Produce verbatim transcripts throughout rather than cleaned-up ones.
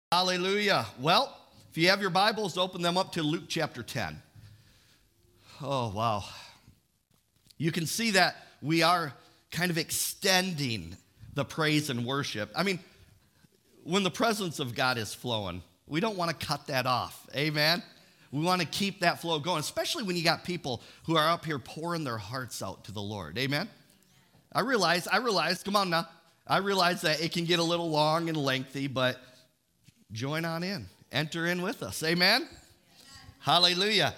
Hallelujah. Well, if you have your Bibles, open them up to Luke chapter ten. Oh, wow. You can see that we are kind of extending the praise and worship. I mean, when the presence of God is flowing, we don't want to cut that off. Amen? We want to keep that flow going, especially when you got people who are up here pouring their hearts out to the Lord. Amen? I realize, I realize, come on now. I realize that it can get a little long and lengthy, but join on in. Enter in with us. Amen? Amen. Hallelujah.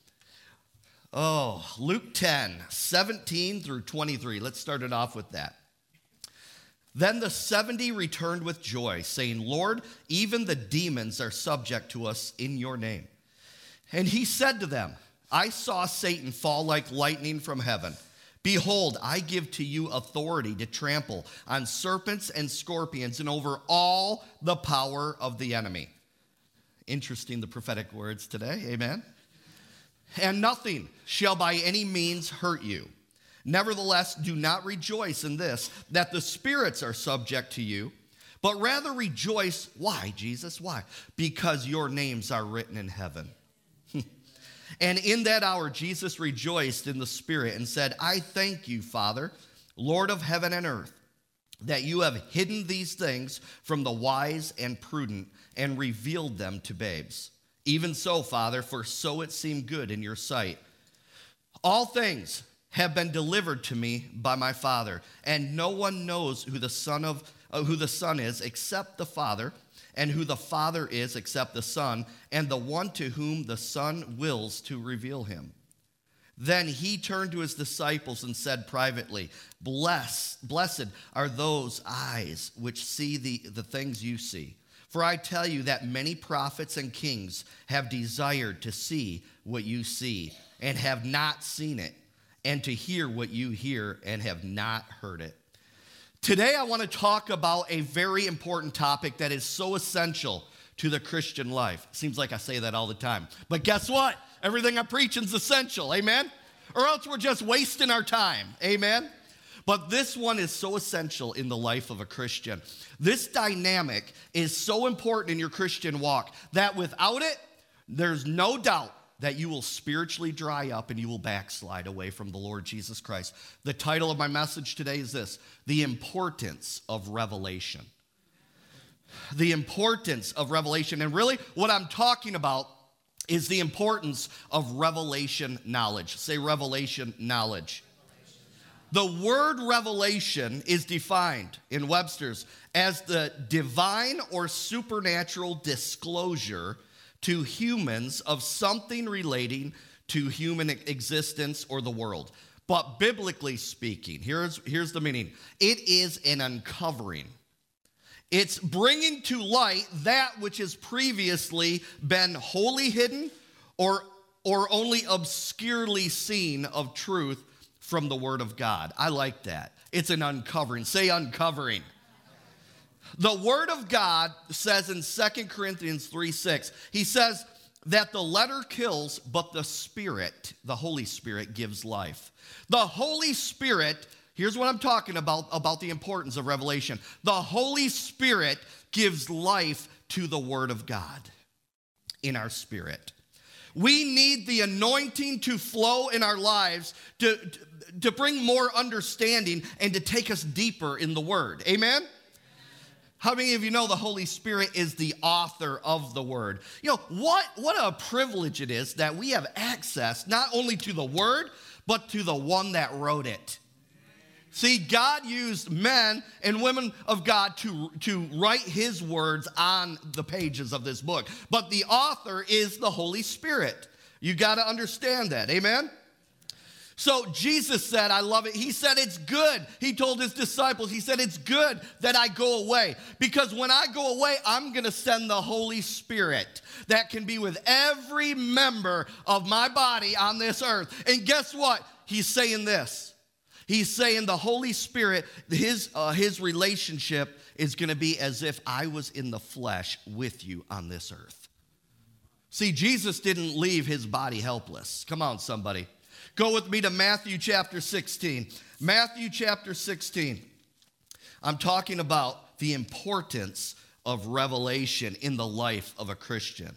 Oh, Luke ten, seventeen through twenty-three. Let's start it off with that. Then the seventy returned with joy, saying, Lord, even the demons are subject to us in your name. And he said to them, I saw Satan fall like lightning from heaven. Behold, I give to you authority to trample on serpents and scorpions and over all the power of the enemy. Interesting, the prophetic words today. Amen. And nothing shall by any means hurt you. Nevertheless, do not rejoice in this, that the spirits are subject to you, but rather rejoice. Why, Jesus? Why? Because your names are written in heaven. And in that hour, Jesus rejoiced in the Spirit and said, I thank you, Father, Lord of heaven and earth, that you have hidden these things from the wise and prudent and revealed them to babes. Even so, Father, for so it seemed good in your sight. All things have been delivered to me by my Father, and no one knows who the Son of uh, who the Son is except the Father, and who the Father is except the Son, and the one to whom the Son wills to reveal him. Then he turned to his disciples and said privately, Bless, Blessed are those eyes which see the, the things you see. For I tell you that many prophets and kings have desired to see what you see, and have not seen it, and to hear what you hear, and have not heard it. Today, I want to talk about a very important topic that is so essential to the Christian life. Seems like I say that all the time. But guess what? Everything I preach is essential, amen? Or else we're just wasting our time, amen? But this one is so essential in the life of a Christian. This dynamic is so important in your Christian walk that without it, there's no doubt that you will spiritually dry up and you will backslide away from the Lord Jesus Christ. The title of my message today is this: The Importance of Revelation. The importance of revelation. And really, what I'm talking about is the importance of revelation knowledge. Say revelation knowledge. The word revelation is defined in Webster's as the divine or supernatural disclosure to humans of something relating to human existence or the world. But biblically speaking, here's, here's the meaning. It is an uncovering. It's bringing to light that which has previously been wholly hidden or, or only obscurely seen of truth from the Word of God. I like that. It's an uncovering. Say uncovering. The Word of God says in Second Corinthians three six, he says that the letter kills, but the Spirit, the Holy Spirit, gives life. The Holy Spirit, here's what I'm talking about, about the importance of revelation. The Holy Spirit gives life to the Word of God in our spirit. We need the anointing to flow in our lives to, to, to bring more understanding and to take us deeper in the Word. Amen? How many of you know the Holy Spirit is the author of the Word? You know, what, what a privilege it is that we have access not only to the Word, but to the one that wrote it. See, God used men and women of God to, to write his words on the pages of this book. But the author is the Holy Spirit. You got to understand that. Amen? So Jesus said, I love it. He said, it's good. He told his disciples, he said, it's good that I go away. Because when I go away, I'm going to send the Holy Spirit that can be with every member of my body on this earth. And guess what? He's saying this. He's saying the Holy Spirit, his, uh, his relationship is going to be as if I was in the flesh with you on this earth. See, Jesus didn't leave his body helpless. Come on, somebody. Go with me to Matthew chapter sixteen. Matthew chapter sixteen. I'm talking about the importance of revelation in the life of a Christian.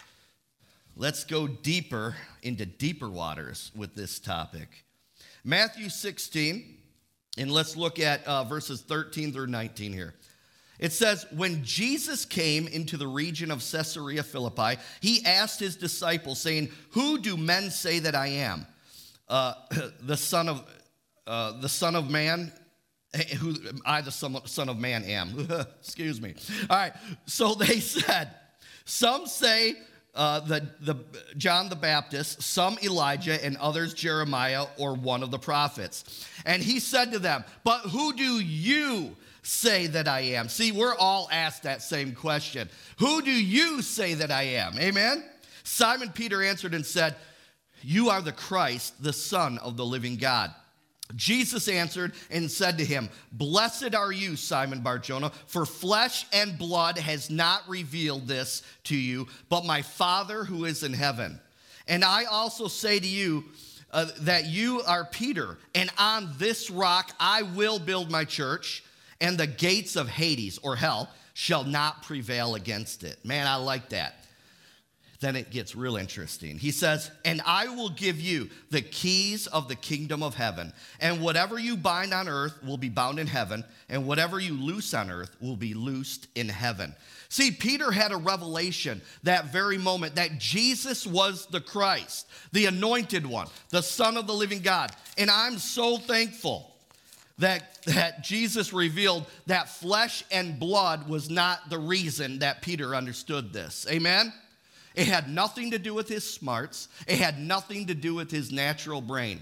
Let's go deeper into deeper waters with this topic. Matthew sixteen, and let's look at uh, verses thirteen through nineteen here. It says, when Jesus came into the region of Caesarea Philippi, he asked his disciples, saying, who do men say that I am? Uh, the son of uh, the Son of Man, who I, the Son son of Man, am. Excuse me. All right, so they said, some say uh, the, the John the Baptist, some Elijah, and others Jeremiah or one of the prophets. And he said to them, but who do you say that I am? See, we're all asked that same question. Who do you say that I am? Amen? Simon Peter answered and said, you are the Christ, the Son of the living God. Jesus answered and said to him, blessed are you, Simon Bar-Jonah, for flesh and blood has not revealed this to you, but my Father who is in heaven. And I also say to you uh, that you are Peter, and on this rock I will build my church, and the gates of Hades, or hell, shall not prevail against it. Man, I like that. Then it gets real interesting. He says, and I will give you the keys of the kingdom of heaven, and whatever you bind on earth will be bound in heaven, and whatever you loose on earth will be loosed in heaven. See, Peter had a revelation that very moment that Jesus was the Christ, the anointed one, the Son of the living God. And I'm so thankful that, that Jesus revealed that flesh and blood was not the reason that Peter understood this. Amen? It had nothing to do with his smarts. It had nothing to do with his natural brain.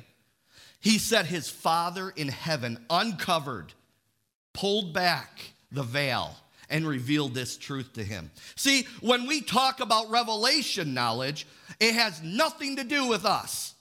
He said his Father in heaven uncovered, pulled back the veil, and revealed this truth to him. See, when we talk about revelation knowledge, it has nothing to do with us.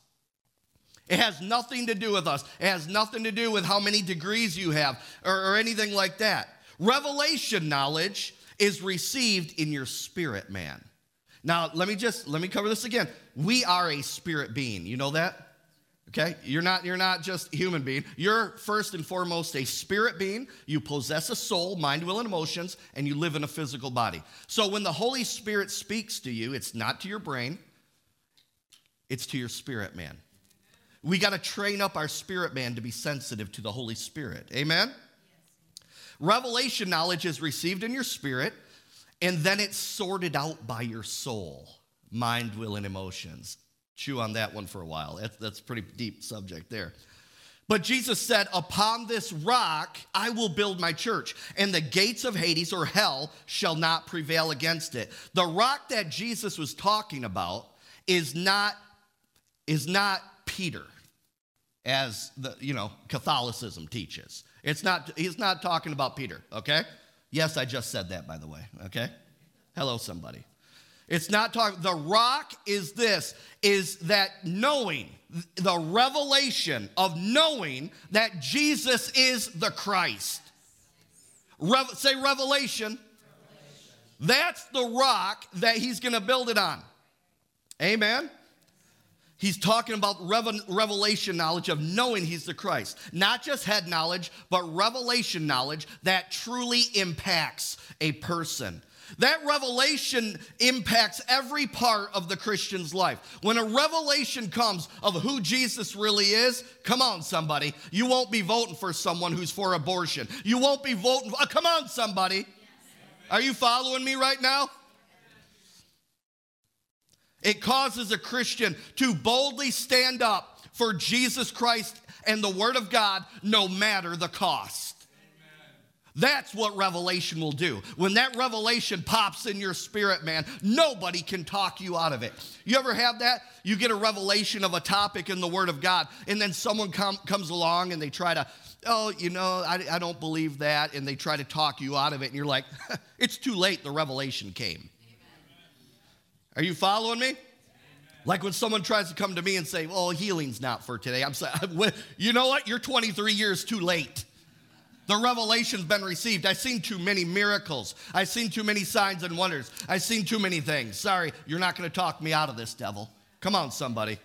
It has nothing to do with us. It has nothing to do with how many degrees you have or, or anything like that. Revelation knowledge is received in your spirit, man. Now, let me just, let me cover this again. We are a spirit being. You know that? Okay? You're not, you're not just a human being. You're first and foremost a spirit being. You possess a soul, mind, will, and emotions, and you live in a physical body. So when the Holy Spirit speaks to you, it's not to your brain. It's to your spirit, man. We got to train up our spirit, man, to be sensitive to the Holy Spirit. Amen? Yes. Revelation knowledge is received in your spirit, and then it's sorted out by your soul, mind, will, and emotions. Chew on that one for a while. That's, that's a pretty deep subject there. But Jesus said, upon this rock I will build my church, and the gates of Hades, or hell, shall not prevail against it. The rock that Jesus was talking about is not, is not Peter, as the, you know, Catholicism teaches. It's not, he's not talking about Peter, okay? Yes, I just said that, by the way, okay? Hello, somebody. It's not talking, the rock is this, is that knowing, the revelation of knowing that Jesus is the Christ. Rev, say revelation. revelation. That's the rock that he's going to build it on. Amen? He's talking about revelation knowledge of knowing he's the Christ. Not just head knowledge, but revelation knowledge that truly impacts a person. That revelation impacts every part of the Christian's life. When a revelation comes of who Jesus really is, come on, somebody. You won't be voting for someone who's for abortion. You won't be voting. Oh, come on, somebody. Are you following me right now? It causes a Christian to boldly stand up for Jesus Christ and the Word of God, no matter the cost. Amen. That's what revelation will do. When that revelation pops in your spirit, man, nobody can talk you out of it. You ever have that? You get a revelation of a topic in the Word of God, and then someone com- comes along and they try to, oh, you know, I, I don't believe that, and they try to talk you out of it, and you're like, it's too late, the revelation came. Are you following me? Amen. Like when someone tries to come to me and say, well, healing's not for today. I'm saying, you know what? You're twenty-three years too late. The revelation's been received. I've seen too many miracles. I've seen too many signs and wonders. I've seen too many things. Sorry, you're not going to talk me out of this, devil. Come on, somebody.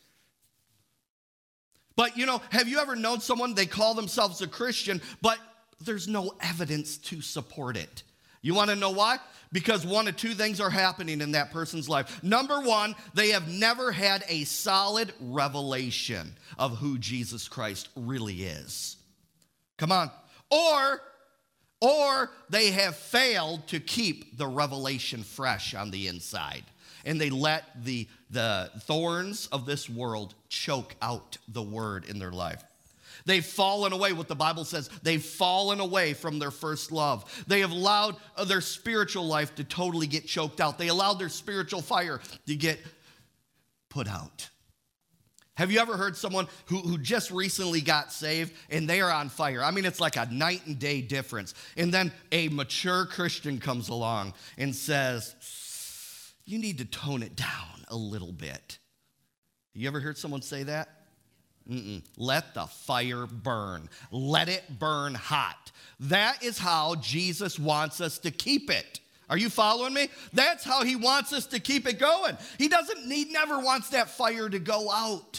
But, you know, have you ever known someone, they call themselves a Christian, but there's no evidence to support it. You want to know why? Because one of two things are happening in that person's life. Number one, they have never had a solid revelation of who Jesus Christ really is. Come on. Or, or they have failed to keep the revelation fresh on the inside. And they let the, the thorns of this world choke out the word in their life. They've fallen away, what the Bible says, they've fallen away from their first love. They have allowed their spiritual life to totally get choked out. They allowed their spiritual fire to get put out. Have you ever heard someone who, who just recently got saved and they are on fire? I mean, it's like a night and day difference. And then a mature Christian comes along and says, you need to tone it down a little bit. You ever heard someone say that? Mm-mm. Let the fire burn. Let it burn hot. That is how Jesus wants us to keep it. Are you following me? That's how he wants us to keep it going. He doesn't, he never wants that fire to go out.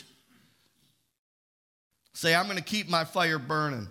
Say, I'm going to keep my fire burning.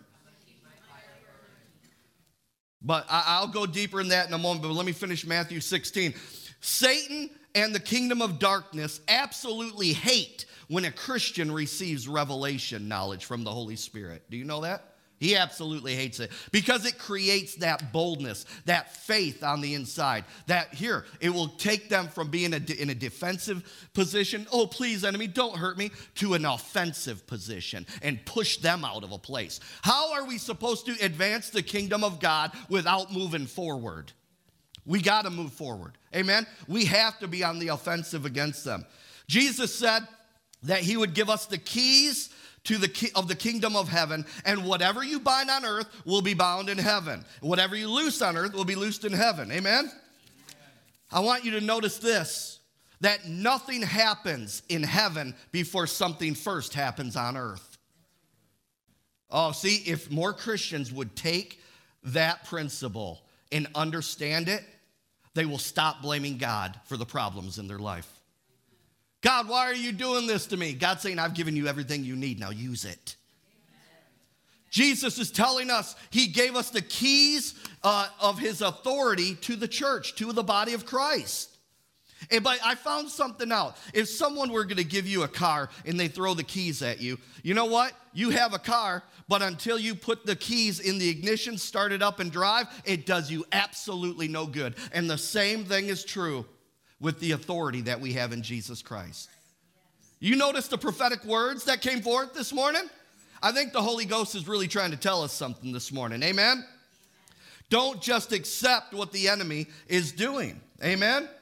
But I'll go deeper in that in a moment, but let me finish Matthew sixteen. Satan and the kingdom of darkness absolutely hate when a Christian receives revelation knowledge from the Holy Spirit. Do you know that? He absolutely hates it because it creates that boldness, that faith on the inside. That here, it will take them from being a, in a defensive position, oh, please, enemy, don't hurt me, to an offensive position and push them out of a place. How are we supposed to advance the kingdom of God without moving forward? We got to move forward. Amen? We have to be on the offensive against them. Jesus said that he would give us the keys to the ki- of the kingdom of heaven, and whatever you bind on earth will be bound in heaven. Whatever you loose on earth will be loosed in heaven. Amen? Amen. I want you to notice this, that nothing happens in heaven before something first happens on earth. Oh, see, if more Christians would take that principle and understand it, they will stop blaming God for the problems in their life. God, why are you doing this to me? God's saying, I've given you everything you need. Now use it. Amen. Jesus is telling us he gave us the keys uh, of his authority to the church, to the body of Christ. And, but I found something out. If someone were going to give you a car and they throw the keys at you, you know what? You have a car, but until you put the keys in the ignition, start it up and drive, it does you absolutely no good. And the same thing is true with the authority that we have in Jesus Christ. You notice the prophetic words that came forth this morning? I think the Holy Ghost is really trying to tell us something this morning. Amen? Amen. Don't just accept what the enemy is doing. Amen? Amen?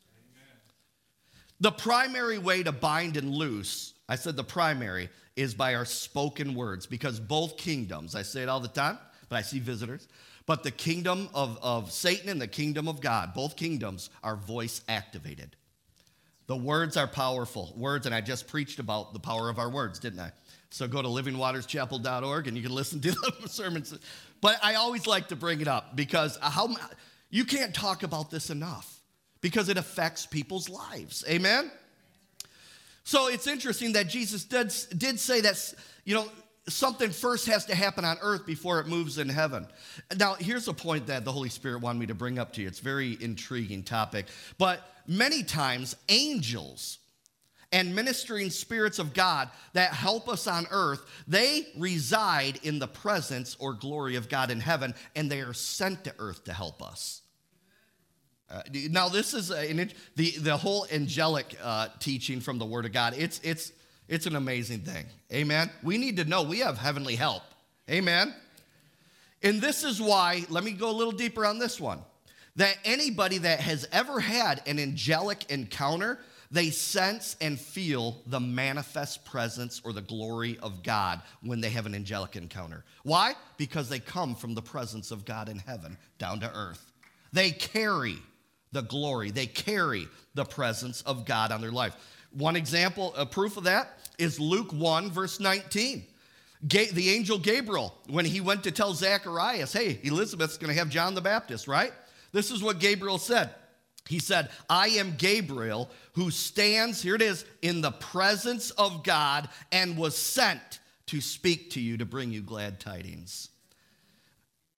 The primary way to bind and loose, I said the primary, is by our spoken words, because both kingdoms, I say it all the time, but I see visitors, but the kingdom of, of Satan and the kingdom of God, both kingdoms are voice activated. The words are powerful. Words, and I just preached about the power of our words, didn't I? So go to living waters chapel dot org and you can listen to the sermons. But I always like to bring it up because how you can't talk about this enough because it affects people's lives. Amen? So it's interesting that Jesus did, did say that, you know, something first has to happen on earth before it moves in heaven. Now, here's a point that the Holy Spirit wanted me to bring up to you. It's a very intriguing topic. But many times, angels and ministering spirits of God that help us on earth, they reside in the presence or glory of God in heaven, and they are sent to earth to help us. Uh, now, this is a, an, the, the whole angelic uh, teaching from the Word of God. It's, it's, It's an amazing thing. Amen? We need to know we have heavenly help. Amen? And this is why, let me go a little deeper on this one, that anybody that has ever had an angelic encounter, they sense and feel the manifest presence or the glory of God when they have an angelic encounter. Why? Because they come from the presence of God in heaven down to earth. They carry the glory. They carry the presence of God on their life. One example, a proof of that, is Luke one, verse nineteen. Ga- the angel Gabriel, when he went to tell Zacharias, hey, Elizabeth's going to have John the Baptist, right? This is what Gabriel said. He said, I am Gabriel who stands, here it is, in the presence of God and was sent to speak to you to bring you glad tidings.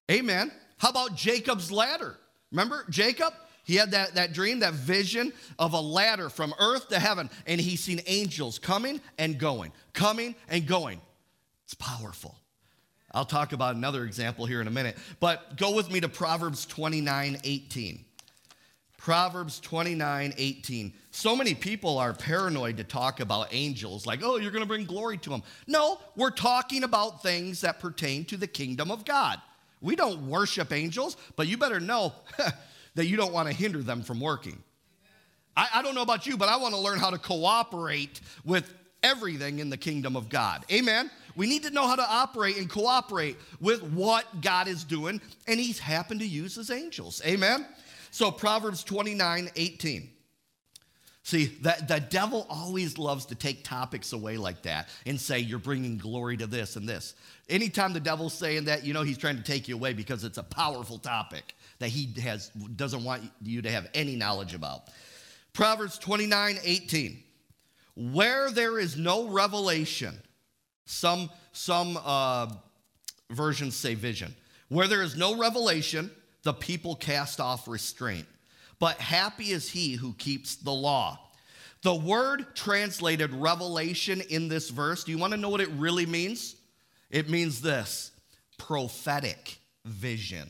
Amen. How about Jacob's ladder? Remember Jacob? He had that, that dream, that vision of a ladder from earth to heaven, and he's seen angels coming and going, coming and going. It's powerful. I'll talk about another example here in a minute, but go with me to Proverbs twenty-nine eighteen. Proverbs twenty-nine eighteen. So many people are paranoid to talk about angels, like, oh, you're going to bring glory to them. No, we're talking about things that pertain to the kingdom of God. We don't worship angels, but you better know that you don't want to hinder them from working. I, I don't know about you, but I want to learn how to cooperate with everything in the kingdom of God. Amen? We need to know how to operate and cooperate with what God is doing, and he's happened to use his angels. Amen? So Proverbs twenty-nine eighteen. See, the, the devil always loves to take topics away like that and say, you're bringing glory to this and this. Anytime the devil's saying that, you know he's trying to take you away because it's a powerful topic that he has doesn't want you to have any knowledge about. Proverbs twenty-nine eighteen. Where there is no revelation, some, some uh, versions say vision. Where there is no revelation, the people cast off restraint. But happy is he who keeps the law. The word translated revelation in this verse, do you want to know what it really means? It means this: prophetic vision.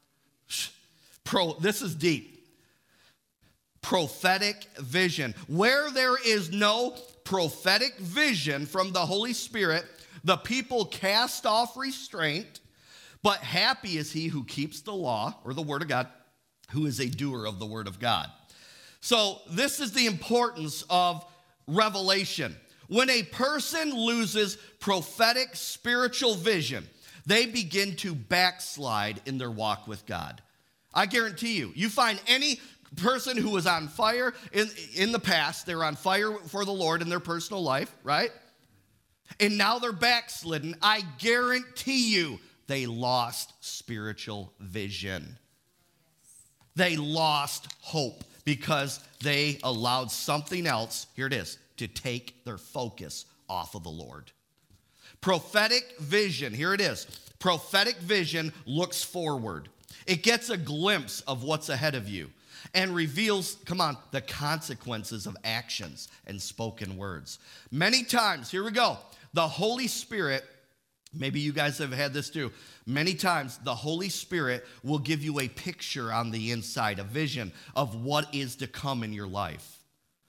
Pro, this is deep. Prophetic vision. Where there is no prophetic vision from the Holy Spirit, the people cast off restraint, but happy is he who keeps the law, or the word of God, who is a doer of the word of God. So this is the importance of revelation. When a person loses prophetic spiritual vision, they begin to backslide in their walk with God. I guarantee you, you find any person who was on fire in, in the past, they were on fire for the Lord in their personal life, right? And now they're backslidden. I guarantee you, they lost spiritual vision. They lost hope because they allowed something else, here it is, to take their focus off of the Lord. Prophetic vision, here it is. Prophetic vision looks forward. It gets a glimpse of what's ahead of you and reveals, come on, the consequences of actions and spoken words. Many times, here we go, the Holy Spirit, maybe you guys have had this too, many times the Holy Spirit will give you a picture on the inside, a vision of what is to come in your life.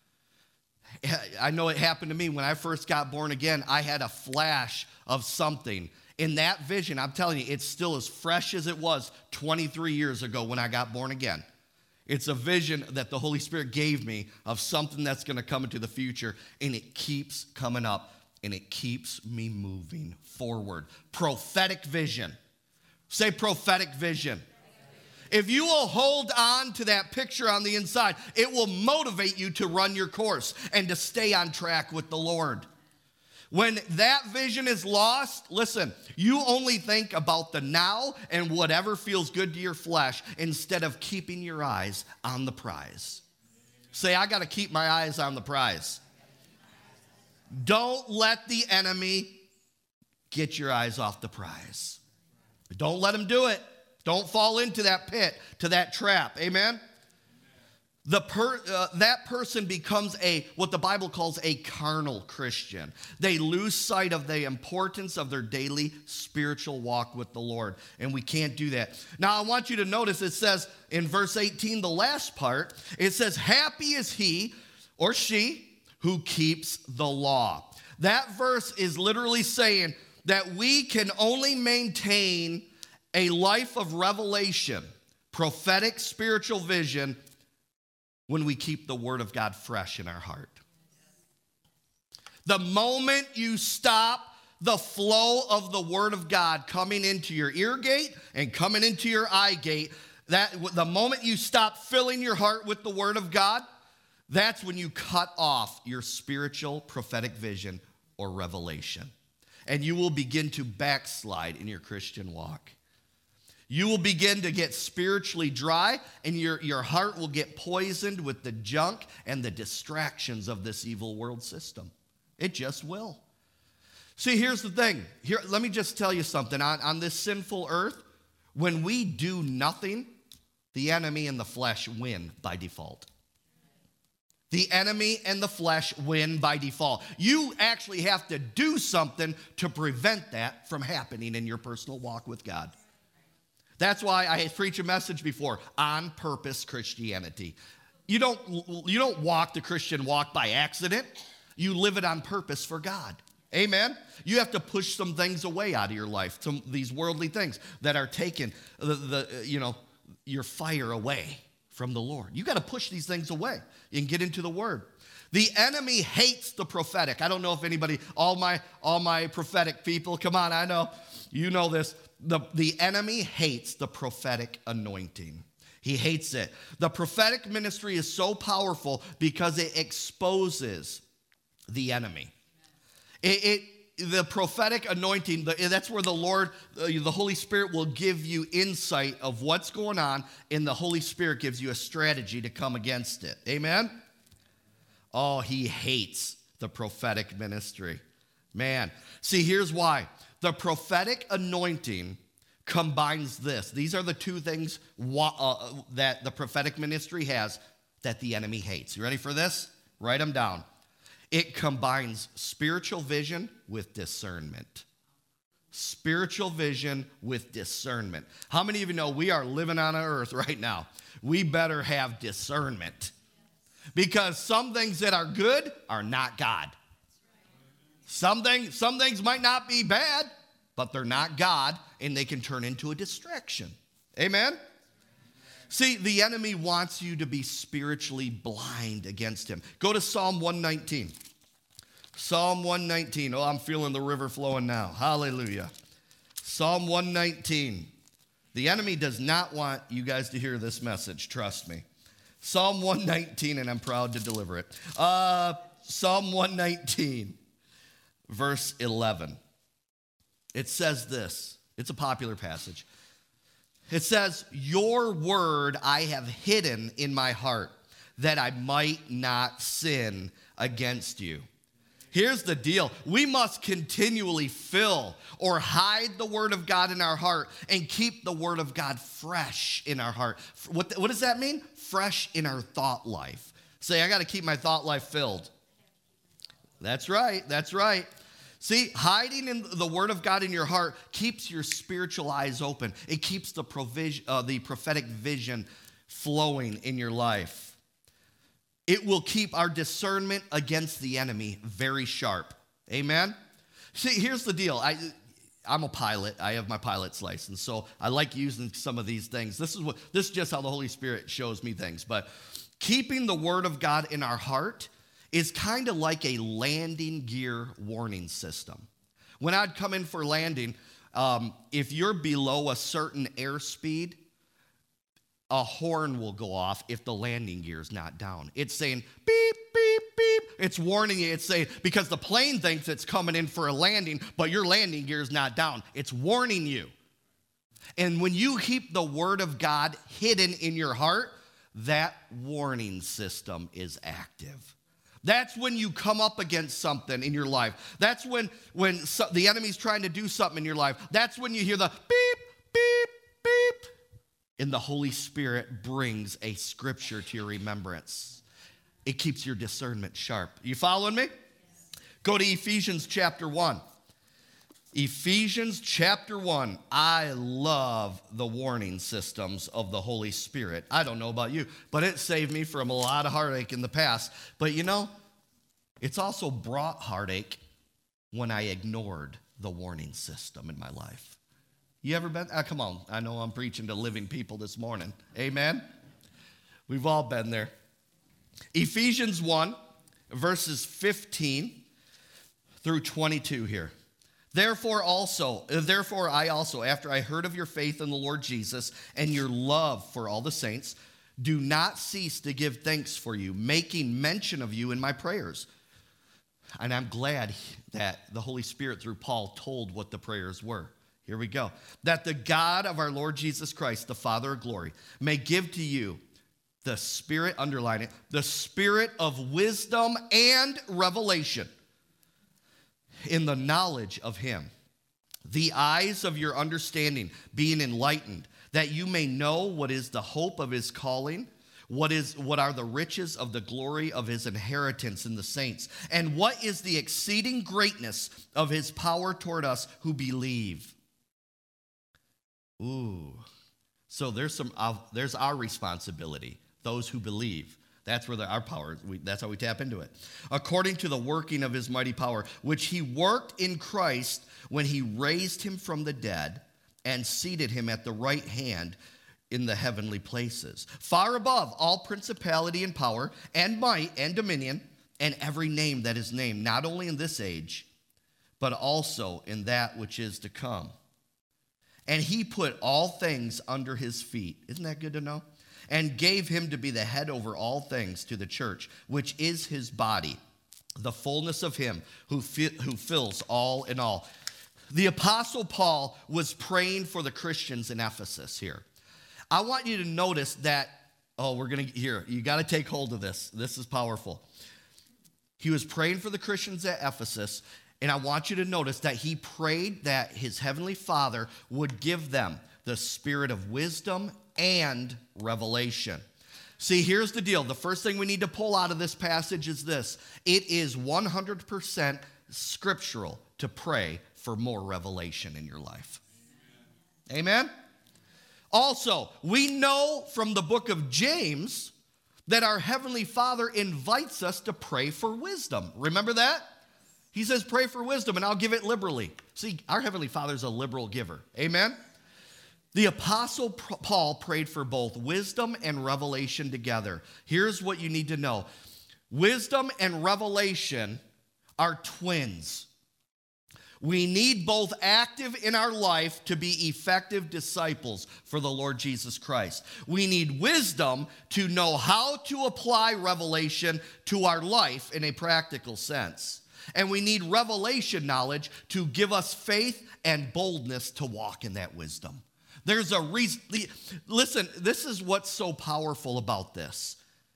I know it happened to me when I first got born again. I had a flash of something. In that vision, I'm telling you, it's still as fresh as it was twenty-three years ago when I got born again. It's a vision that the Holy Spirit gave me of something that's going to come into the future, and it keeps coming up, and it keeps me moving forward. Prophetic vision. Say prophetic vision. If you will hold on to that picture on the inside, it will motivate you to run your course and to stay on track with the Lord. When that vision is lost, listen, you only think about the now and whatever feels good to your flesh instead of keeping your eyes on the prize. Say, I got to keep my eyes on the prize. Don't let the enemy get your eyes off the prize. Don't let him do it. Don't fall into that pit, to that trap. Amen? The per, uh, that person becomes a, what the Bible calls a carnal Christian. They lose sight of the importance of their daily spiritual walk with the Lord. And we can't do that. Now, I want you to notice it says in verse eighteen, the last part, it says, happy is he or she who keeps the law. That verse is literally saying that we can only maintain a life of revelation, prophetic spiritual vision, when we keep the word of God fresh in our heart. The moment you stop the flow of the word of God coming into your ear gate and coming into your eye gate, that the moment you stop filling your heart with the word of God, that's when you cut off your spiritual prophetic vision or revelation. And you will begin to backslide in your Christian walk. You will begin to get spiritually dry, and your, your heart will get poisoned with the junk and the distractions of this evil world system. It just will. See, here's the thing. Here, let me just tell you something. On, on this sinful earth, When we do nothing, the enemy and the flesh win by default. The enemy and the flesh win by default. You actually have to do something to prevent that from happening in your personal walk with God. That's why I preached a message before, on purpose Christianity. You don't, you don't walk the Christian walk by accident. You live it on purpose for God. Amen? You have to push some things away out of your life, some these worldly things that are taking the, the you know, your fire away from the Lord. You got to push these things away and get into the Word. The enemy hates the prophetic. I don't know if anybody, all my all my prophetic people, come on, I know, you know this. The, the enemy hates the prophetic anointing. He hates it. The prophetic ministry is so powerful because it exposes the enemy. It, it the prophetic anointing, the, that's where the Lord, uh, the Holy Spirit will give you insight of what's going on, and the Holy Spirit gives you a strategy to come against it. Amen? Oh, he hates the prophetic ministry. Man, see, here's why. The prophetic anointing combines this. These are the two things uh, that the prophetic ministry has that the enemy hates. You ready for this? Write them down. It combines spiritual vision with discernment. Spiritual vision with discernment. How many of you know we are living on earth right now? We better have discernment. Because some things that are good are not God. Some things, some things might not be bad, but they're not God, and they can turn into a distraction. Amen? See, the enemy wants you to be spiritually blind against him. Go to Psalm one nineteen. Psalm one nineteen. Oh, I'm feeling the river flowing now. Hallelujah. Psalm one nineteen. The enemy does not want you guys to hear this message, trust me. Psalm one nineteen, and I'm proud to deliver it. Uh, Psalm one nineteen, verse eleven. It says this. It's a popular passage. It says, "Your word I have hidden in my heart, that I might not sin against you." Here's the deal. We must continually fill or hide the word of God in our heart and keep the word of God fresh in our heart. What, what does that mean? Fresh in our thought life. Say, I got to keep my thought life filled. That's right. That's right. See, hiding in the word of God in your heart keeps your spiritual eyes open. It keeps the provision, uh, the prophetic vision flowing in your life. It will keep our discernment against the enemy very sharp. Amen? See, here's the deal. I, I'm a pilot. I have my pilot's license, so I like using some of these things. This is what this is just how the Holy Spirit shows me things. But keeping the word of God in our heart is kind of like a landing gear warning system. When I'd come in for landing, um, if you're below a certain airspeed, a horn will go off if the landing gear is not down. It's saying beep, beep, beep. It's warning you. It's saying, because the plane thinks it's coming in for a landing, but your landing gear is not down. It's warning you. And when you keep the word of God hidden in your heart, that warning system is active. That's when you come up against something in your life. That's when, when so, the enemy's trying to do something in your life. That's when you hear the beep, beep, beep. And the Holy Spirit brings a scripture to your remembrance. It keeps your discernment sharp. You following me? Yes. Go to Ephesians chapter one. Ephesians chapter one. I love the warning systems of the Holy Spirit. I don't know about you, but it saved me from a lot of heartache in the past. But you know, it's also brought heartache when I ignored the warning system in my life. You ever been? Ah, come on. I know I'm preaching to living people this morning. Amen? We've all been there. Ephesians one, verses fifteen through twenty-two here. Therefore also, therefore I also, after I heard of your faith in the Lord Jesus and your love for all the saints, do not cease to give thanks for you, making mention of you in my prayers. And I'm glad that the Holy Spirit through Paul told what the prayers were. Here we go. That the God of our Lord Jesus Christ, the Father of glory, may give to you the spirit, underline it, the spirit of wisdom and revelation in the knowledge of him, the eyes of your understanding being enlightened, that you may know what is the hope of his calling, what is what are the riches of the glory of his inheritance in the saints, and what is the exceeding greatness of his power toward us who believe. Ooh, so there's some uh, there's our responsibility, those who believe. That's where the, our power, we, that's how we tap into it. According to the working of his mighty power, which he worked in Christ when he raised him from the dead and seated him at the right hand in the heavenly places, far above all principality and power and might and dominion and every name that is named, not only in this age, but also in that which is to come. And he put all things under his feet. Isn't that good to know? And gave him to be the head over all things to the church, which is his body, the fullness of him who, fi- who fills all in all. The Apostle Paul was praying for the Christians in Ephesus here. I want you to notice that, oh, we're going to, here, you got to take hold of this. This is powerful. He was praying for the Christians at Ephesus, and I want you to notice that he prayed that his heavenly Father would give them the spirit of wisdom and revelation. See, here's the deal. The first thing we need to pull out of this passage is this. It is one hundred percent scriptural to pray for more revelation in your life. Amen? Amen? Also, we know from the book of James that our Heavenly Father invites us to pray for wisdom. Remember that? He says, pray for wisdom, and I'll give it liberally. See, our Heavenly Father is a liberal giver. Amen? The Apostle Paul prayed for both wisdom and revelation together. Here's what you need to know. Wisdom and revelation are twins. We need both active in our life to be effective disciples for the Lord Jesus Christ. We need wisdom to know how to apply revelation to our life in a practical sense. And we need revelation knowledge to give us faith and boldness to walk in that wisdom. There's a reason. Listen, this is what's so powerful about this.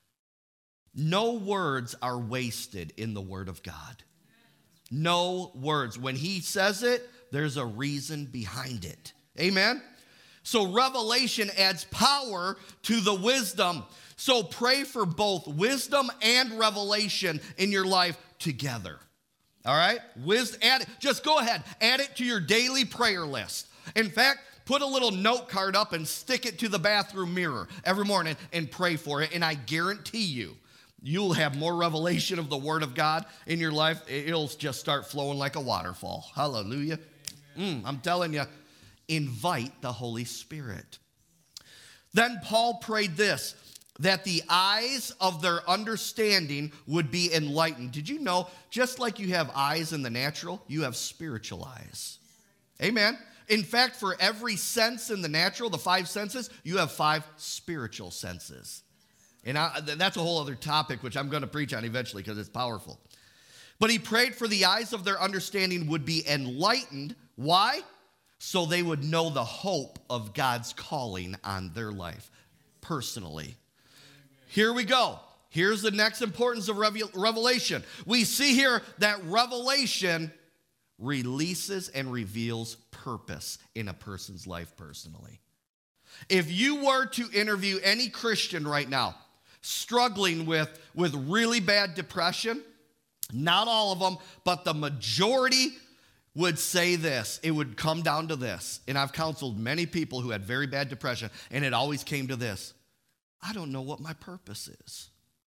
No words are wasted in the Word of God. No words. When he says it, there's a reason behind it. Amen? So revelation adds power to the wisdom. So pray for both wisdom and revelation in your life together. All right? Wisdom, add it. Just go ahead. Add it to your daily prayer list. In fact, put a little note card up and stick it to the bathroom mirror every morning and pray for it. And I guarantee you, you'll have more revelation of the Word of God in your life. It'll just start flowing like a waterfall. Hallelujah. Mm, I'm telling you, invite the Holy Spirit. Then Paul prayed this, that the eyes of their understanding would be enlightened. Did you know, just like you have eyes in the natural, you have spiritual eyes? Amen. In fact, for every sense in the natural, the five senses, you have five spiritual senses. And I, that's a whole other topic, which I'm going to preach on eventually because it's powerful. But he prayed for the eyes of their understanding would be enlightened. Why? So they would know the hope of God's calling on their life personally. Here we go. Here's the next importance of revelation. We see here that revelation releases and reveals purpose in a person's life personally. If you were to interview any Christian right now struggling with, with really bad depression, not all of them, but the majority would say this. It would come down to this. And I've counseled many people who had very bad depression, and it always came to this. I don't know what my purpose is.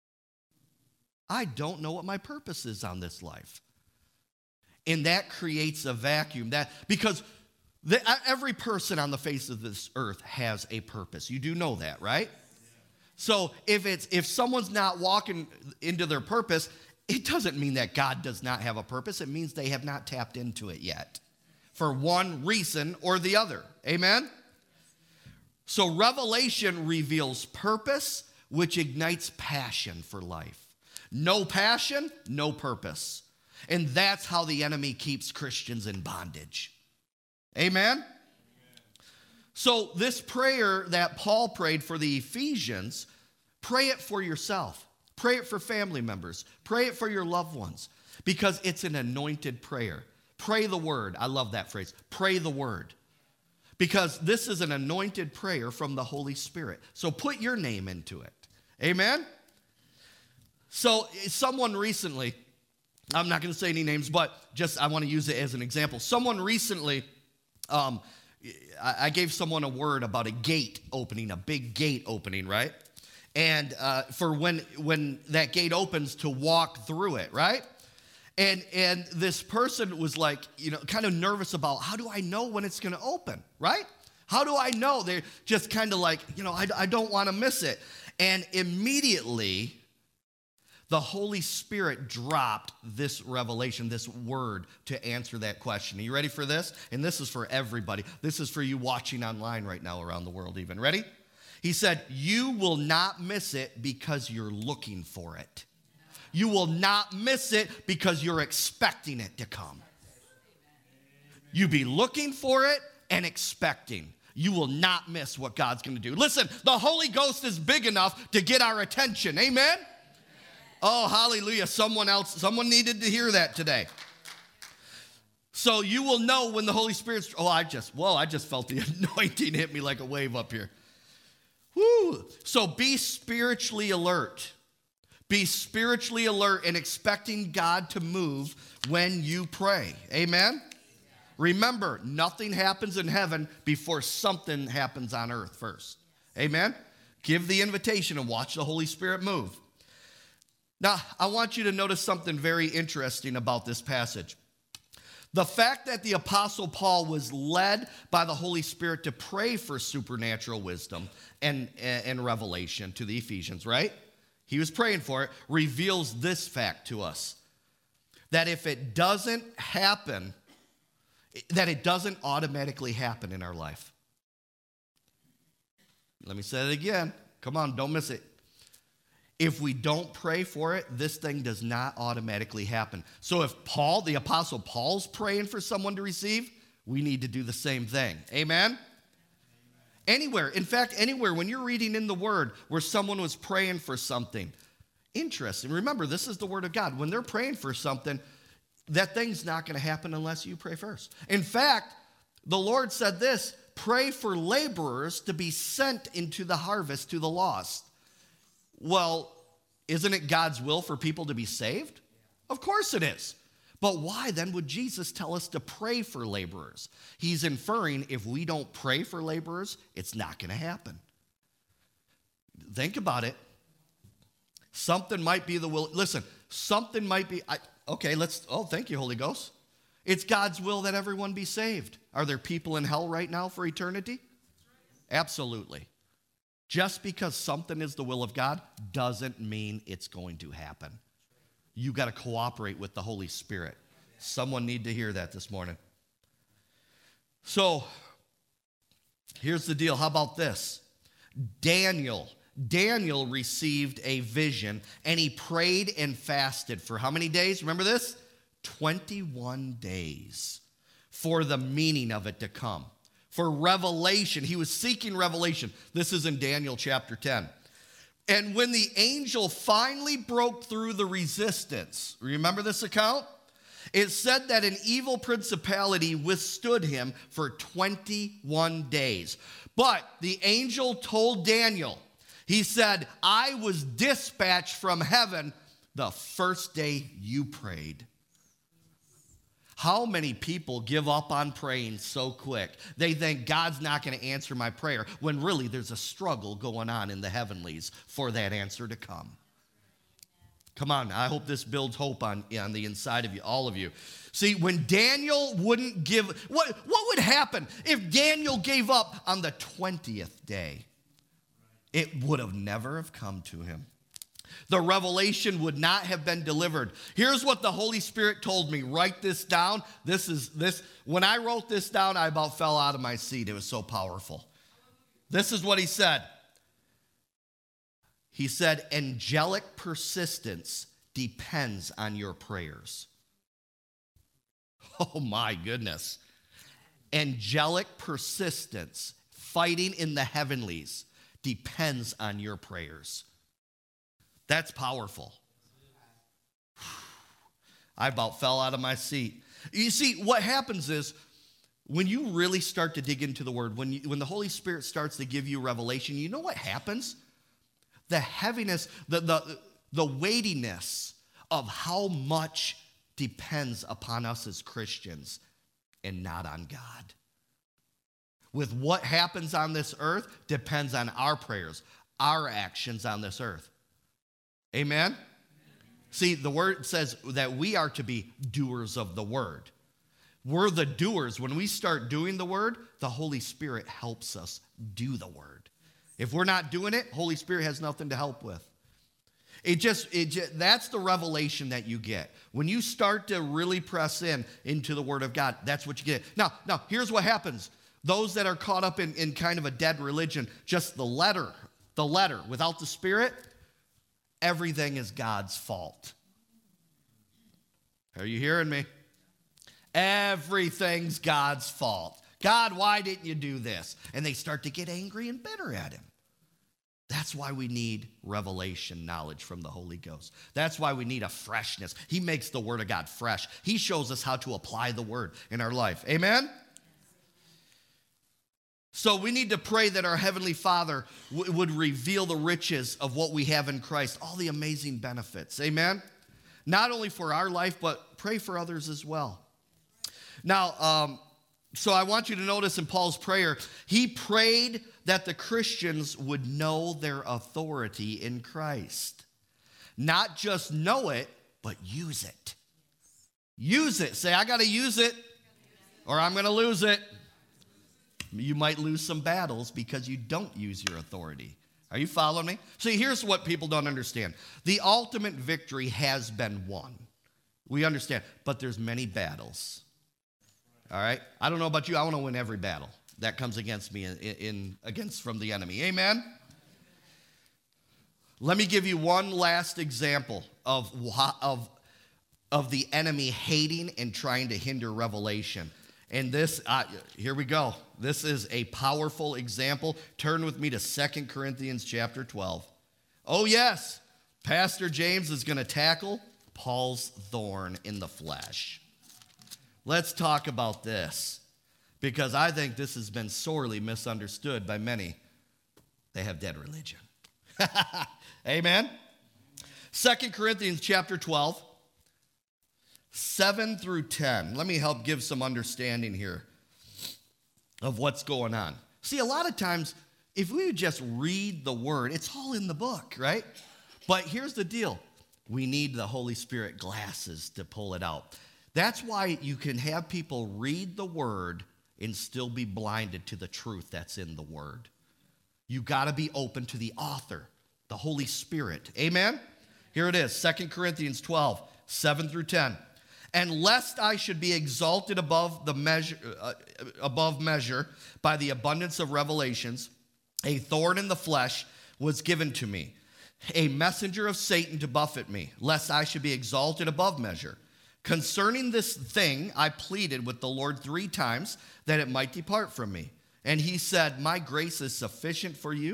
I don't know what my purpose is on this life. And that creates a vacuum. That because the, every person on the face of this earth has a purpose. You do know that, right? So if it's if someone's not walking into their purpose, it doesn't mean that God does not have a purpose. It means they have not tapped into it yet for one reason or the other. Amen? So revelation reveals purpose, which ignites passion for life. No passion, no purpose. And that's how the enemy keeps Christians in bondage. Amen? Amen? So this prayer that Paul prayed for the Ephesians, pray it for yourself. Pray it for family members. Pray it for your loved ones because it's an anointed prayer. Pray the word. I love that phrase. Pray the word. Because this is an anointed prayer from the Holy Spirit. So put your name into it. Amen? So someone recently, I'm not going to say any names, but just I want to use it as an example. Someone recently, um, I, I gave someone a word about a gate opening, a big gate opening, right? And uh, for when when that gate opens to walk through it, right? And and this person was like, you know, kind of nervous about, how do I know when it's going to open, right? How do I know? They're just kind of like, you know, I, I don't want to miss it. And immediately, the Holy Spirit dropped this revelation, this word to answer that question. Are you ready for this? And this is for everybody. This is for you watching online right now around the world even. Ready? He said, you will not miss it because you're looking for it. You will not miss it because you're expecting it to come. You be looking for it and expecting. You will not miss what God's going to do. Listen, the Holy Ghost is big enough to get our attention. Amen? Oh, hallelujah. Someone else, someone needed to hear that today. So you will know when the Holy Spirit's, oh, I just, whoa, I just felt the anointing hit me like a wave up here. Woo. So be spiritually alert. Be spiritually alert and expecting God to move when you pray. Amen? Remember, nothing happens in heaven before something happens on earth first. Amen? Give the invitation and watch the Holy Spirit move. Now, I want you to notice something very interesting about this passage. The fact that the Apostle Paul was led by the Holy Spirit to pray for supernatural wisdom and, and revelation to the Ephesians, right? He was praying for it, reveals this fact to us. That if it doesn't happen, that it doesn't automatically happen in our life. Let me say it again. Come on, don't miss it. If we don't pray for it, this thing does not automatically happen. So if Paul, the Apostle Paul's praying for someone to receive, we need to do the same thing. Amen? Anywhere, in fact, anywhere, when you're reading in the Word where someone was praying for something, interesting. Remember, this is the Word of God. When they're praying for something, that thing's not going to happen unless you pray first. In fact, the Lord said this, pray for laborers to be sent into the harvest to the lost. Well, isn't it God's will for people to be saved? Of course it is. But why then would Jesus tell us to pray for laborers? He's inferring if we don't pray for laborers, it's not going to happen. Think about it. Something might be the will. Listen, something might be. I, okay, let's. Oh, thank you, Holy Ghost. It's God's will that everyone be saved. Are there people in hell right now for eternity? Absolutely. Just because something is the will of God doesn't mean it's going to happen. You got to cooperate with the Holy Spirit. Someone need to hear that this morning. So, here's the deal. How about this? Daniel. Daniel received a vision, and he prayed and fasted for how many days? Remember this? twenty-one days for the meaning of it to come. For revelation. He was seeking revelation. This is in Daniel chapter ten. And when the angel finally broke through the resistance, remember this account? It said that an evil principality withstood him for twenty-one days. But the angel told Daniel, he said, I was dispatched from heaven the first day you prayed. How many people give up on praying so quick? They think God's not going to answer my prayer when really there's a struggle going on in the heavenlies for that answer to come. Come on, I hope this builds hope on, on the inside of you, all of you. See, when Daniel wouldn't give, what, what would happen if Daniel gave up on the twentieth day? It would have never have come to him. The revelation would not have been delivered. Here's what the Holy Spirit told me. Write this down. This is this. When I wrote this down, I about fell out of my seat. It was so powerful. This is what he said. He said, angelic persistence depends on your prayers. Oh my goodness. Angelic persistence, fighting in the heavenlies, depends on your prayers. That's powerful. I about fell out of my seat. You see, what happens is when you really start to dig into the Word, when, you, when the Holy Spirit starts to give you revelation, you know what happens? The heaviness, the, the, the weightiness of how much depends upon us as Christians and not on God. With what happens on this earth depends on our prayers, our actions on this earth. Amen? See, the Word says that we are to be doers of the Word. We're the doers. When we start doing the Word, the Holy Spirit helps us do the Word. If we're not doing it, Holy Spirit has nothing to help with. It just, it just, that's the revelation that you get. When you start to really press in into the Word of God, that's what you get. Now, now here's what happens. Those that are caught up in, in kind of a dead religion, just the letter, the letter, without the Spirit, everything is God's fault. Are you hearing me? Everything's God's fault. God, why didn't you do this? And they start to get angry and bitter at him. That's why we need revelation knowledge from the Holy Ghost. That's why we need a freshness. He makes the Word of God fresh. He shows us how to apply the Word in our life. Amen? So we need to pray that our Heavenly Father w- would reveal the riches of what we have in Christ, all the amazing benefits. Amen? Not only for our life, but pray for others as well. Now, um, so I want you to notice in Paul's prayer, he prayed that the Christians would know their authority in Christ. Not just know it, but use it. Use it. Say, I got to use it, or I'm going to lose it. You might lose some battles because you don't use your authority. Are you following me? See, here's what people don't understand. The ultimate victory has been won. We understand, but there's many battles. All right? I don't know about you. I want to win every battle that comes against me in, in against from the enemy. Amen? Let me give you one last example of, of, of the enemy hating and trying to hinder revelation. And this, uh, here we go. This is a powerful example. Turn with me to Second Corinthians chapter twelve. Oh, yes, Pastor James is going to tackle Paul's thorn in the flesh. Let's talk about this, because I think this has been sorely misunderstood by many. They have dead religion. Amen? Second Corinthians chapter twelve. seven through ten. Let me help give some understanding here of what's going on. See, a lot of times, if we would just read the Word, it's all in the book, right? But here's the deal. We need the Holy Spirit glasses to pull it out. That's why you can have people read the Word and still be blinded to the truth that's in the Word. You got to be open to the author, the Holy Spirit. Amen? Here it is, Second Corinthians twelve, seven through ten. And lest I should be exalted above the measure, uh, above measure by the abundance of revelations, a thorn in the flesh was given to me, a messenger of Satan to buffet me, lest I should be exalted above measure. Concerning this thing, I pleaded with the Lord three times that it might depart from me. And he said, my grace is sufficient for you.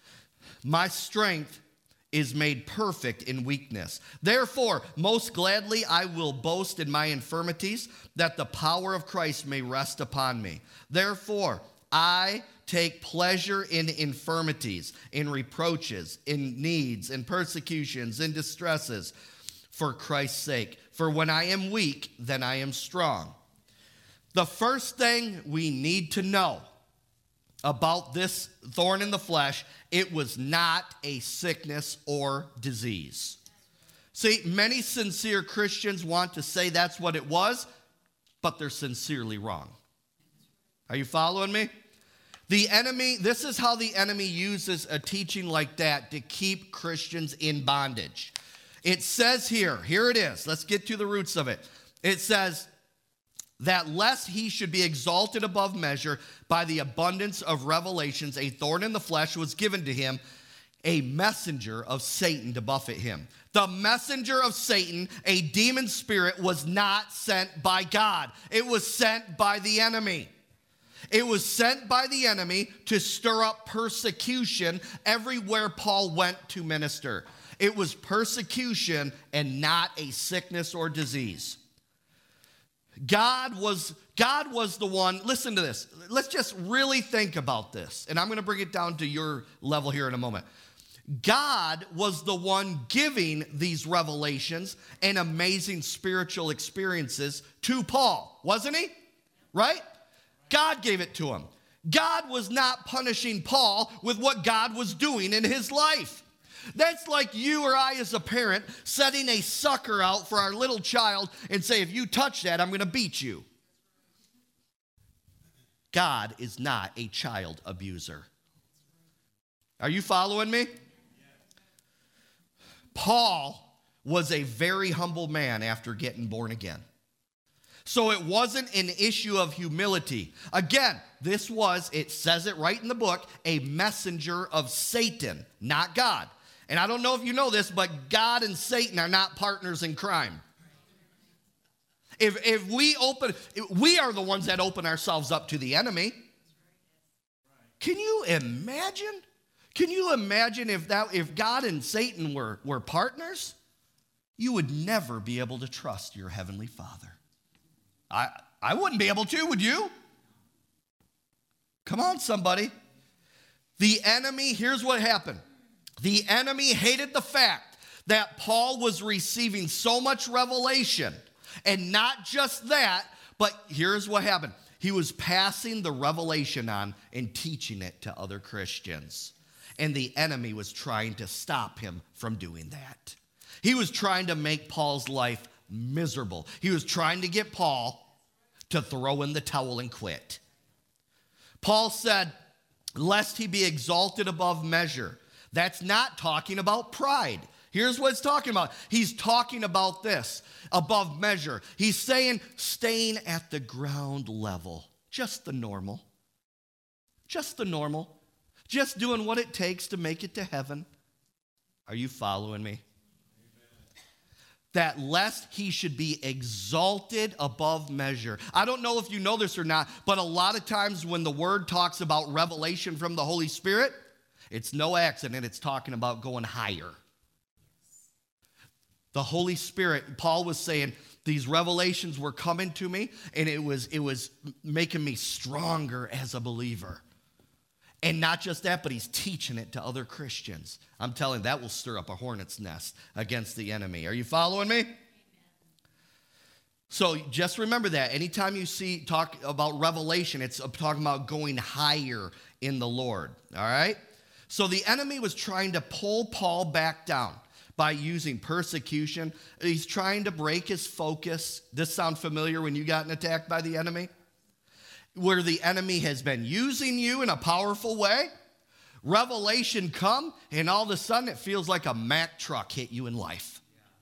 My strength is made perfect in weakness. Therefore, most gladly I will boast in my infirmities, that the power of Christ may rest upon me. Therefore, I take pleasure in infirmities, in reproaches, in needs, in persecutions, in distresses, for Christ's sake. For when I am weak, then I am strong. The first thing we need to know about this thorn in the flesh, it was not a sickness or disease. See, many sincere Christians want to say that's what it was, but they're sincerely wrong. Are you following me? The enemy, this is how the enemy uses a teaching like that to keep Christians in bondage. It says here, here it is. Let's get to the roots of it. It says that lest he should be exalted above measure by the abundance of revelations, a thorn in the flesh was given to him, a messenger of Satan to buffet him. The messenger of Satan, a demon spirit, was not sent by God. It was sent by the enemy. It was sent by the enemy to stir up persecution everywhere Paul went to minister. It was persecution and not a sickness or disease. God was, God was the one, listen to this. Let's just really think about this. And I'm going to bring it down to your level here in a moment. God was the one giving these revelations and amazing spiritual experiences to Paul, wasn't he? Right? God gave it to him. God was not punishing Paul with what God was doing in his life. That's like you or I as a parent setting a sucker out for our little child and say, if you touch that, I'm going to beat you. God is not a child abuser. Are you following me? Paul was a very humble man after getting born again. So it wasn't an issue of humility. Again, this was, it says it right in the book, a messenger of Satan, not God. And I don't know if you know this, but God and Satan are not partners in crime. If, if we open, we are the ones that open ourselves up to the enemy. Can you imagine? Can you imagine if that if God and Satan were, were partners? You would never be able to trust your heavenly Father. I, I wouldn't be able to, would you? Come on, somebody. The enemy, here's what happened. The enemy hated the fact that Paul was receiving so much revelation. And not just that, but here's what happened. He was passing the revelation on and teaching it to other Christians. And the enemy was trying to stop him from doing that. He was trying to make Paul's life miserable. He was trying to get Paul to throw in the towel and quit. Paul said, lest he be exalted above measure. That's not talking about pride. Here's what it's talking about. He's talking about this, above measure. He's saying staying at the ground level, just the normal. Just the normal. Just doing what it takes to make it to heaven. Are you following me? Amen. That lest he should be exalted above measure. I don't know if you know this or not, but a lot of times when the word talks about revelation from the Holy Spirit, it's no accident, it's talking about going higher. The Holy Spirit, Paul was saying, these revelations were coming to me, and it was, it was making me stronger as a believer. And not just that, but he's teaching it to other Christians. I'm telling you, that will stir up a hornet's nest against the enemy. Are you following me? Amen. So just remember that. Anytime you see talk about revelation, it's talking about going higher in the Lord. All right? So the enemy was trying to pull Paul back down by using persecution. He's trying to break his focus. This sound familiar when you gotten attacked by the enemy? Where the enemy has been using you in a powerful way. Revelation come, and all of a sudden it feels like a Mack truck hit you in life.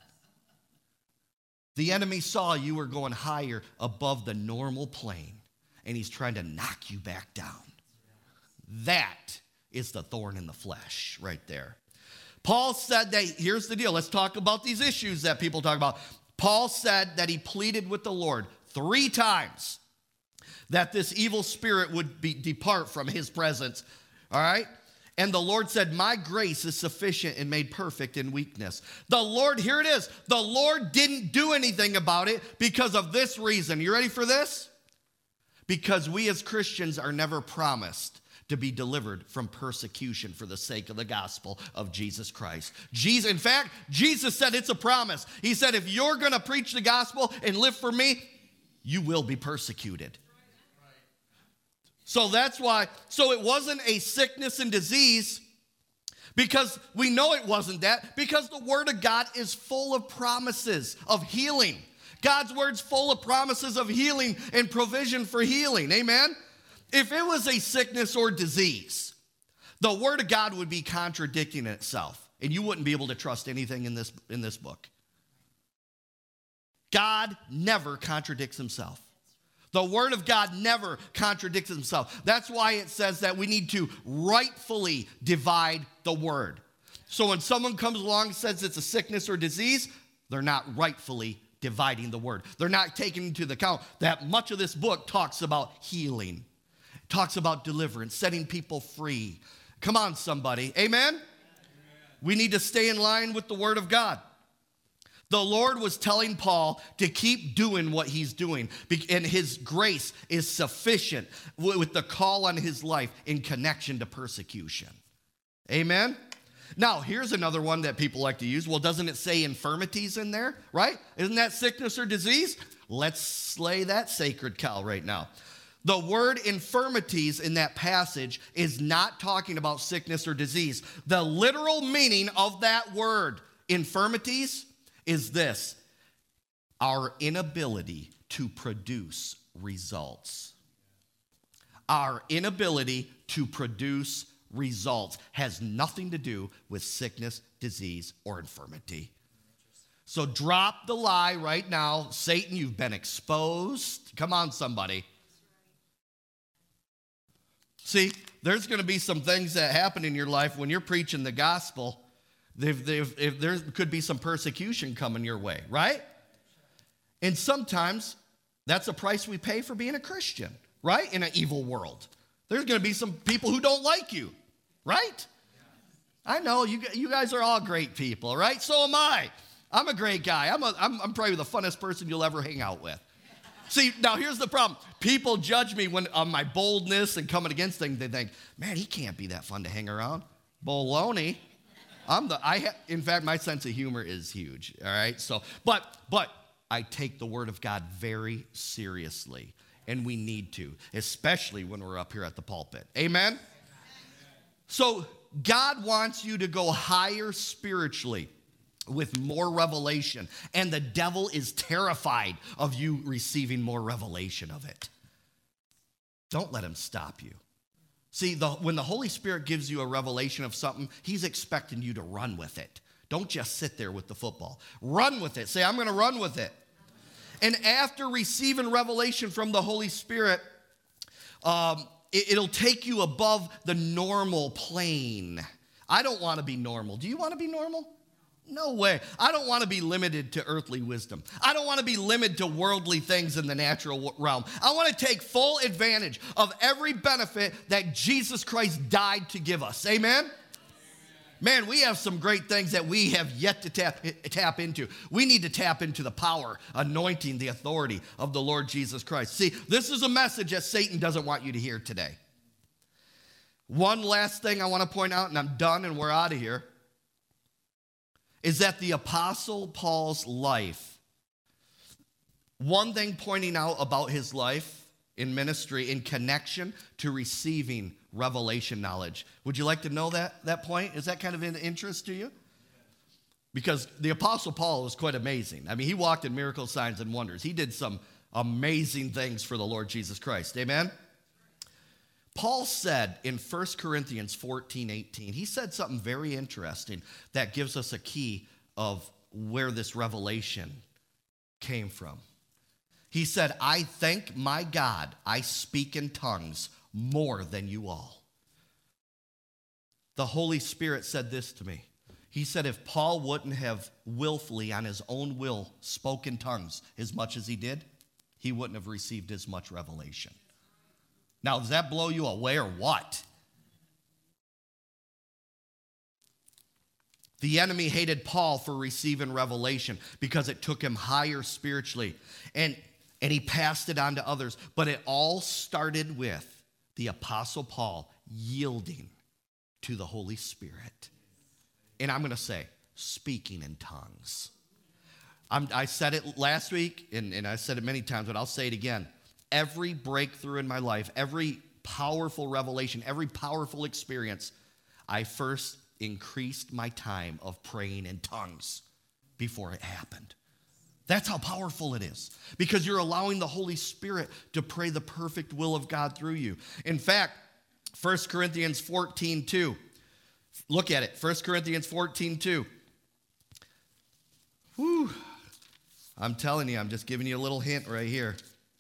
The enemy saw you were going higher above the normal plane, and he's trying to knock you back down. That is the thorn in the flesh right there. Paul said that, here's the deal. Let's talk about these issues that people talk about. Paul said that he pleaded with the Lord three times that this evil spirit would be, depart from his presence, all right? And the Lord said, my grace is sufficient and made perfect in weakness. The Lord, here it is, the Lord didn't do anything about it because of this reason. You ready for this? Because we as Christians are never promised to be delivered from persecution for the sake of the gospel of Jesus Christ. Jesus, in fact, Jesus said it's a promise. He said, if you're going to preach the gospel and live for me, you will be persecuted. So that's why, so it wasn't a sickness and disease, because we know it wasn't that, because the Word of God is full of promises of healing. God's Word's full of promises of healing and provision for healing. Amen? If it was a sickness or disease, the Word of God would be contradicting itself, and you wouldn't be able to trust anything in this, in this book. God never contradicts himself. The Word of God never contradicts himself. That's why it says that we need to rightfully divide the Word. So when someone comes along and says it's a sickness or disease, they're not rightfully dividing the Word. They're not taking into account that much of this book talks about healing, talks about deliverance, setting people free. Come on, somebody. Amen? Amen? We need to stay in line with the Word of God. The Lord was telling Paul to keep doing what he's doing, and his grace is sufficient with the call on his life in connection to persecution. Amen? Now, here's another one that people like to use. Well, doesn't it say infirmities in there, right? Isn't that sickness or disease? Let's slay that sacred cow right now. The word infirmities in that passage is not talking about sickness or disease. The literal meaning of that word, infirmities, is this: our inability to produce results. Our inability to produce results has nothing to do with sickness, disease, or infirmity. So drop the lie right now. Satan, you've been exposed. Come on, somebody. See, there's going to be some things that happen in your life when you're preaching the gospel. They've, they've, if there could be some persecution coming your way, right? And sometimes that's a price we pay for being a Christian, right? In an evil world. There's going to be some people who don't like you, right? I know, you, you guys are all great people, right? So am I. I'm a great guy. I'm, a, I'm, I'm probably the funnest person you'll ever hang out with. See, now here's the problem. People judge me when on my boldness and coming against things. They think, man, he can't be that fun to hang around. Baloney. I'm the, I ha, in fact, my sense of humor is huge, all right? So, but, but I take the word of God very seriously, and we need to, especially when we're up here at the pulpit. Amen? So God wants you to go higher spiritually with more revelation, and the devil is terrified of you receiving more revelation of it. Don't let him stop you. See, the, when the Holy Spirit gives you a revelation of something, he's expecting you to run with it. Don't just sit there with the football. Run with it. Say, I'm going to run with it. And after receiving revelation from the Holy Spirit, um, it, it'll take you above the normal plane. I don't want to be normal. Do you want to be normal? No way. I don't want to be limited to earthly wisdom. I don't want to be limited to worldly things in the natural realm. I want to take full advantage of every benefit that Jesus Christ died to give us. Amen? Man, we have some great things that we have yet to tap, tap into. We need to tap into the power, anointing, the authority of the Lord Jesus Christ. See, this is a message that Satan doesn't want you to hear today. One last thing I want to point out, and I'm done and we're out of here, is that the Apostle Paul's life, one thing pointing out about his life in ministry in connection to receiving revelation knowledge. Would you like to know that, that point? Is that kind of an interest to you? Because the Apostle Paul was quite amazing. I mean, he walked in miracle signs and wonders. He did some amazing things for the Lord Jesus Christ. Amen? Paul said in First Corinthians fourteen eighteen, he said something very interesting that gives us a key of where this revelation came from. He said, I thank my God I speak in tongues more than you all. The Holy Spirit said this to me. He said if Paul wouldn't have willfully on his own will spoken tongues as much as he did, he wouldn't have received as much revelation. Now, does that blow you away or what? The enemy hated Paul for receiving revelation because it took him higher spiritually, and, and he passed it on to others. But it all started with the Apostle Paul yielding to the Holy Spirit. And I'm going to say, speaking in tongues. I'm, I said it last week, and, and I said it many times, but I'll say it again. Every breakthrough in my life, every powerful revelation, every powerful experience, I first increased my time of praying in tongues before it happened. That's how powerful it is, because you're allowing the Holy Spirit to pray the perfect will of God through you. In fact, First Corinthians fourteen two, look at it, First Corinthians fourteen two. Whew. I'm telling you, I'm just giving you a little hint right here.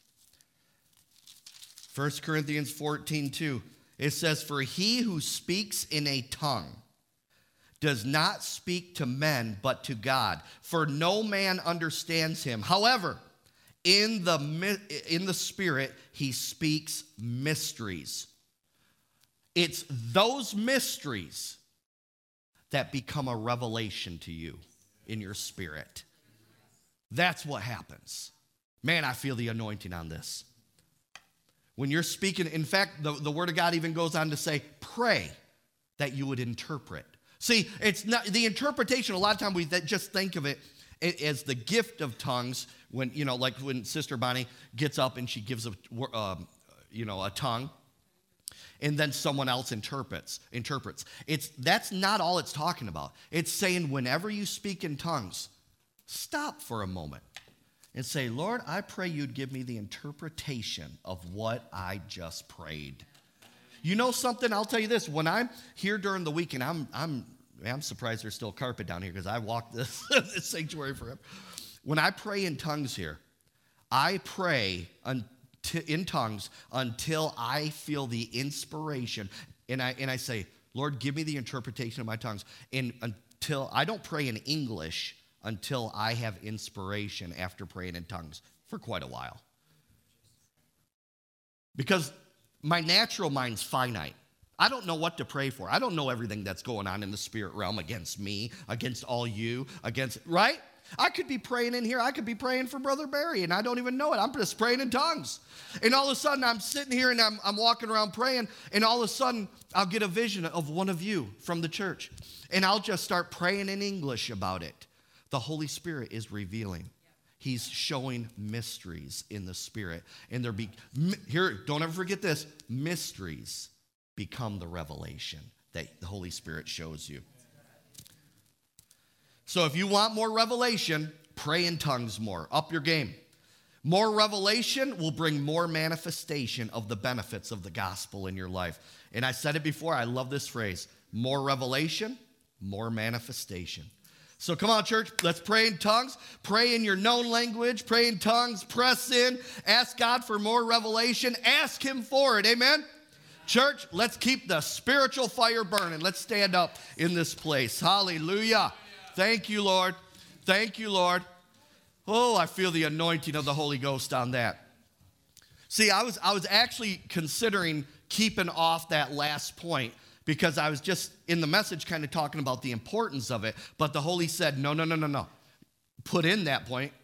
First Corinthians fourteen two, it says, for he who speaks in a tongue does not speak to men, but to God, for no man understands him. However, in the, in the Spirit, he speaks mysteries. It's those mysteries that become a revelation to you in your spirit. That's what happens. Man, I feel the anointing on this. When you're speaking, in fact, the, the Word of God even goes on to say, pray that you would interpret. See, it's not the interpretation. A lot of times we just think of it as the gift of tongues. When, you know, like when Sister Bonnie gets up and she gives a, um, you know, a tongue, and then someone else interprets. Interprets. It's that's not all it's talking about. It's saying whenever you speak in tongues, stop for a moment and say, Lord, I pray you'd give me the interpretation of what I just prayed. You know something? I'll tell you this. When I'm here during the week, and I'm I'm I'm surprised there's still carpet down here because I walked this, this sanctuary forever. When I pray in tongues here, I pray unti- in tongues until I feel the inspiration, and I and I say, Lord, give me the interpretation of my tongues. And until I don't pray in English until I have inspiration after praying in tongues for quite a while, because my natural mind's finite. I don't know what to pray for. I don't know everything that's going on in the spirit realm against me, against all you, against, right? I could be praying in here. I could be praying for Brother Barry, and I don't even know it. I'm just praying in tongues. And all of a sudden, I'm sitting here, and I'm, I'm walking around praying, and all of a sudden, I'll get a vision of one of you from the church, and I'll just start praying in English about it. The Holy Spirit is revealing. He's showing mysteries in the Spirit. And there be here, don't ever forget this, mysteries become the revelation that the Holy Spirit shows you. So if you want more revelation, pray in tongues more. Up your game. More revelation will bring more manifestation of the benefits of the gospel in your life. And I said it before, I love this phrase. More revelation, more manifestation. So come on, church, let's pray in tongues. Pray in your known language. Pray in tongues. Press in. Ask God for more revelation. Ask him for it. Amen? Church, let's keep the spiritual fire burning. Let's stand up in this place. Hallelujah. Thank you, Lord. Thank you, Lord. Oh, I feel the anointing of the Holy Ghost on that. See, I was, I was actually considering keeping off that last point, because I was just in the message kind of talking about the importance of it, but the Holy said, no, no, no, no, no. Put in that point,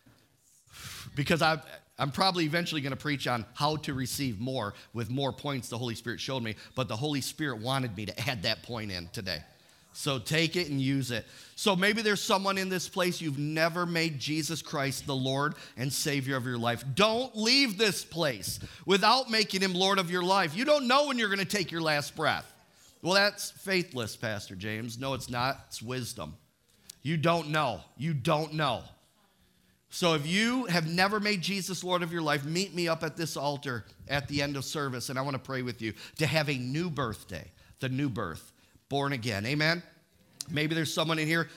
because I've, I'm probably eventually going to preach on how to receive more with more points the Holy Spirit showed me, but the Holy Spirit wanted me to add that point in today. So take it and use it. So maybe there's someone in this place, you've never made Jesus Christ the Lord and Savior of your life. Don't leave this place without making him Lord of your life. You don't know when you're going to take your last breath. Well, that's faithless, Pastor James. No, it's not. It's wisdom. You don't know. You don't know. So if you have never made Jesus Lord of your life, meet me up at this altar at the end of service, and I want to pray with you to have a new birthday, the new birth, born again. Amen? Maybe there's someone in here,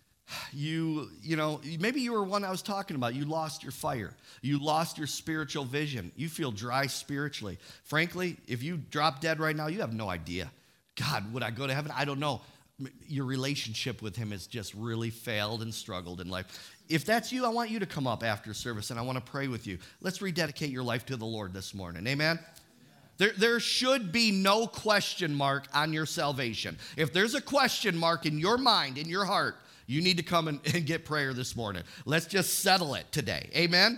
you, you know, maybe you were one I was talking about. You lost your fire. You lost your spiritual vision. You feel dry spiritually. Frankly, if you drop dead right now, you have no idea. God, would I go to heaven? I don't know. Your relationship with him has just really failed and struggled in life. If that's you, I want you to come up after service, and I want to pray with you. Let's rededicate your life to the Lord this morning. Amen? There, there should be no question mark on your salvation. If there's a question mark in your mind, in your heart, you need to come and, and get prayer this morning. Let's just settle it today. Amen?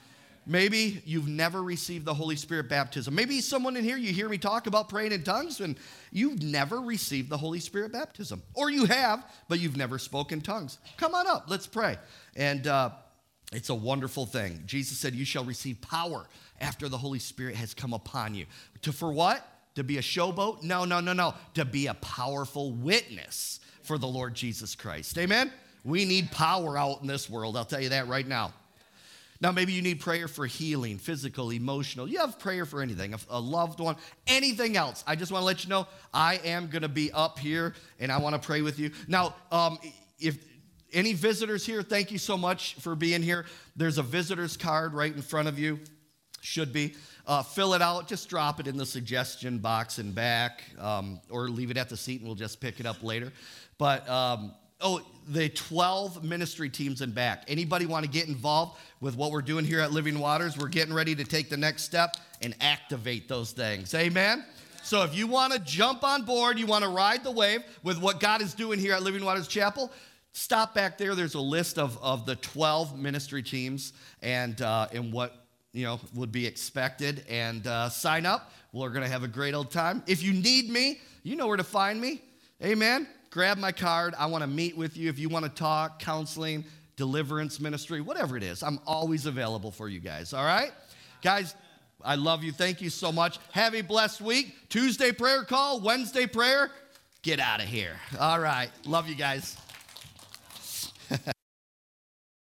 Maybe you've never received the Holy Spirit baptism. Maybe someone in here, you hear me talk about praying in tongues, and you've never received the Holy Spirit baptism. Or you have, but you've never spoken tongues. Come on up. Let's pray. And uh, it's a wonderful thing. Jesus said, you shall receive power after the Holy Spirit has come upon you. To for what? To be a showboat? No, no, no, no. To be a powerful witness for the Lord Jesus Christ. Amen? We need power out in this world. I'll tell you that right now. Now, maybe you need prayer for healing, physical, emotional. You have prayer for anything, a, a loved one, anything else. I just want to let you know, I am going to be up here, and I want to pray with you. Now, um, if any visitors here, thank you so much for being here. There's a visitor's card right in front of you. Should be. Uh, fill it out. Just drop it in the suggestion box and back, um, or leave it at the seat, and we'll just pick it up later. But... Um, Oh, the twelve ministry teams in back. Anybody want to get involved with what we're doing here at Living Waters? We're getting ready to take the next step and activate those things. Amen? So if you want to jump on board, you want to ride the wave with what God is doing here at Living Waters Chapel, stop back there. There's a list of, of the twelve ministry teams and, uh, and what, you know, would be expected. And uh, sign up. We're going to have a great old time. If you need me, you know where to find me. Amen. Grab my card. I want to meet with you. If you want to talk, counseling, deliverance ministry, whatever it is, I'm always available for you guys. All right? Guys, I love you. Thank you so much. Have a blessed week. Tuesday prayer call, Wednesday prayer. Get out of here. All right. Love you guys.